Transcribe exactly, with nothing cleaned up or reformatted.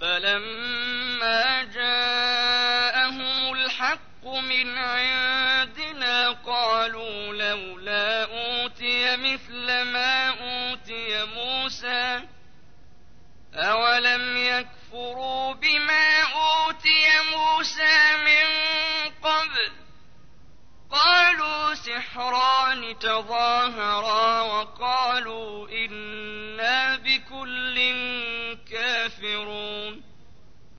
فلما جاءهم الحق من عندنا قالوا لولا أوتي مثل ما أوتي موسى أولم يكفروا بما أوتي موسى من قبل قالوا سحران تظاهرا وقالوا إنا بكل كافرون